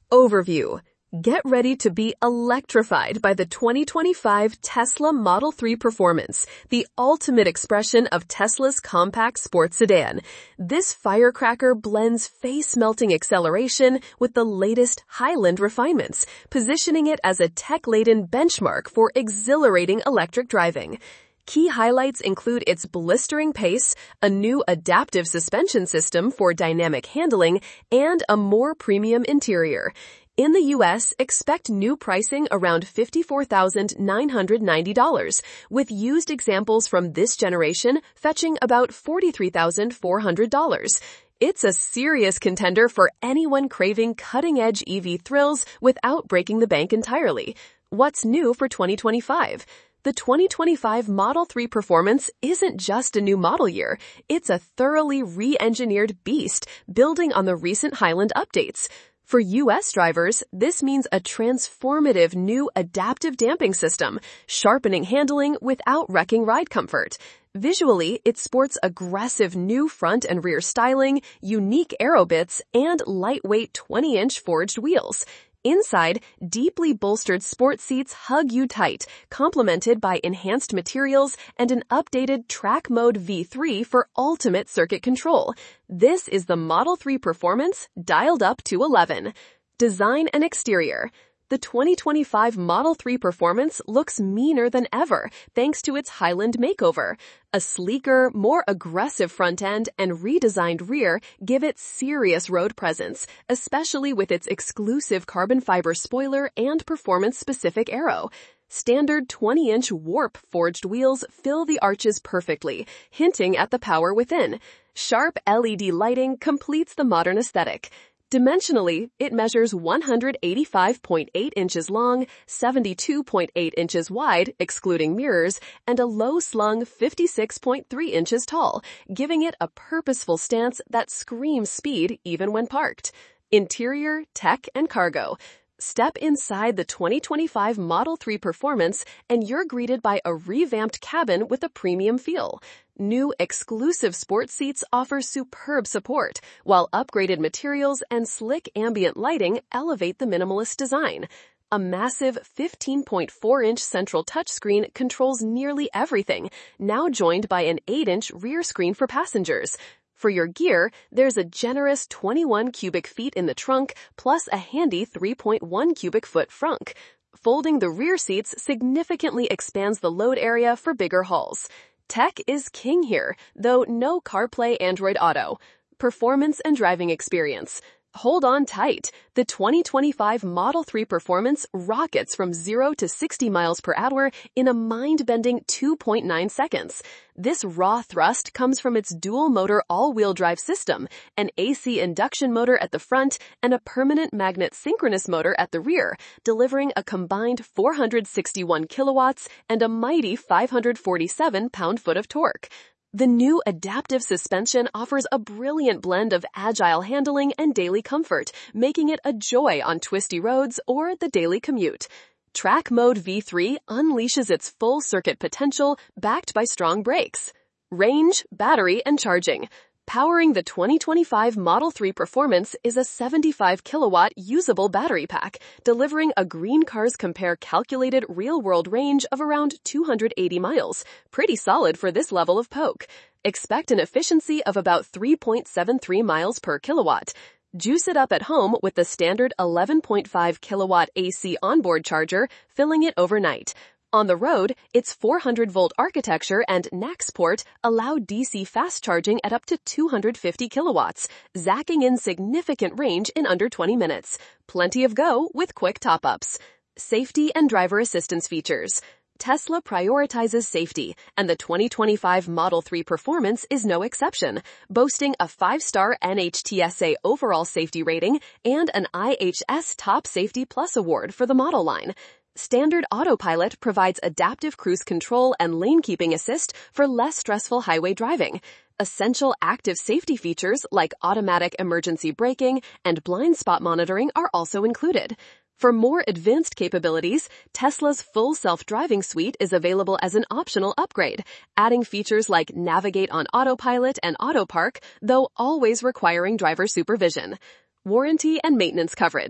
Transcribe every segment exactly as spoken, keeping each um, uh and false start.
Overview. Get ready to be electrified by the twenty twenty-five Tesla Model three Performance, the ultimate expression of Tesla's compact sports sedan. This firecracker blends face-melting acceleration with the latest Highland refinements, positioning it as a tech-laden benchmark for exhilarating electric driving. Key highlights include its blistering pace, a new adaptive suspension system for dynamic handling, and a more premium interior. In the U S, expect new pricing around fifty-four thousand nine hundred ninety dollars, with used examples from this generation fetching about forty-three thousand four hundred dollars. It's a serious contender for anyone craving cutting-edge E V thrills without breaking the bank entirely. What's new for twenty twenty-five? The twenty twenty-five Model three Performance isn't just a new model year. It's a thoroughly re-engineered beast building on the recent Highland updates. For U S drivers, this means a transformative new adaptive damping system, sharpening handling without wrecking ride comfort. Visually, it sports aggressive new front and rear styling, unique aero bits, and lightweight twenty-inch forged wheels. Inside, deeply bolstered sport seats hug you tight, complemented by enhanced materials and an updated Track Mode V three for ultimate circuit control. This is the Model three Performance dialed up to eleven. Design and exterior. The twenty twenty-five Model three Performance looks meaner than ever thanks to its Highland makeover. A sleeker, more aggressive front end and redesigned rear give it serious road presence, especially with its exclusive carbon fiber spoiler and performance-specific aero. Standard twenty-inch warp forged wheels fill the arches perfectly, hinting at the power within. Sharp L E D lighting completes the modern aesthetic. Dimensionally, it measures one hundred eighty-five point eight inches long, seventy-two point eight inches wide, excluding mirrors, and a low-slung fifty-six point three inches tall, giving it a purposeful stance that screams speed even when parked. Interior, tech, and cargo. Step inside the twenty twenty-five Model three Performance and you're greeted by a revamped cabin with a premium feel. New exclusive sports seats offer superb support, while upgraded materials and slick ambient lighting elevate the minimalist design. A massive fifteen point four inch central touchscreen controls nearly everything, now joined by an eight inch rear screen for passengers. For your gear, there's a generous twenty-one cubic feet in the trunk, plus a handy three point one cubic foot frunk. Folding the rear seats significantly expands the load area for bigger hauls. Tech is king here, though no CarPlay Android Auto. Performance and driving experience. Hold on tight. The twenty twenty-five Model three Performance rockets from zero to sixty miles per hour in a mind-bending two point nine seconds. This raw thrust comes from its dual-motor all-wheel drive system, an A C induction motor at the front and a permanent magnet synchronous motor at the rear, delivering a combined four hundred sixty-one kilowatts and a mighty five hundred forty-seven pound-foot of torque. The new adaptive suspension offers a brilliant blend of agile handling and daily comfort, making it a joy on twisty roads or the daily commute. Track Mode V three unleashes its full circuit potential, backed by strong brakes. Range, battery, and charging. Powering the twenty twenty-five Model three Performance is a seventy-five kilowatt usable battery pack, delivering a Green Cars Compare calculated real-world range of around two hundred eighty miles. Pretty solid for this level of poke. Expect an efficiency of about three point seven three miles per kilowatt. Juice it up at home with the standard eleven point five kilowatt A C onboard charger, filling it overnight. On the road, its four hundred volt architecture and N A C S port allow D C fast charging at up to two hundred fifty kilowatts, zacking in significant range in under twenty minutes. Plenty of go with quick top-ups. Safety and driver assistance features. Tesla prioritizes safety, and the twenty twenty-five Model three Performance is no exception, boasting a five-star N H T S A overall safety rating and an I H S Top Safety Plus award for the model line. Standard Autopilot provides adaptive cruise control and lane-keeping assist for less stressful highway driving. Essential active safety features like automatic emergency braking and blind spot monitoring are also included. For more advanced capabilities, Tesla's full self-driving suite is available as an optional upgrade, adding features like Navigate on Autopilot and Auto Park, though always requiring driver supervision. Warranty and maintenance coverage.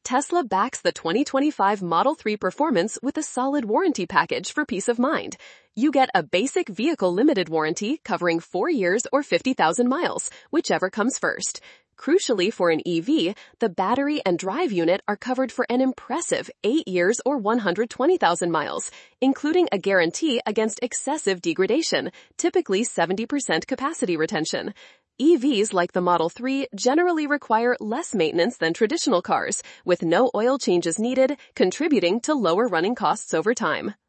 Tesla backs the twenty twenty-five Model three Performance with a solid warranty package for peace of mind. You get a basic vehicle limited warranty covering four years or fifty thousand miles, whichever comes first. Crucially for an E V, the battery and drive unit are covered for an impressive eight years or one hundred twenty thousand miles, including a guarantee against excessive degradation, typically seventy percent capacity retention. E Vs like the Model three generally require less maintenance than traditional cars, with no oil changes needed, contributing to lower running costs over time.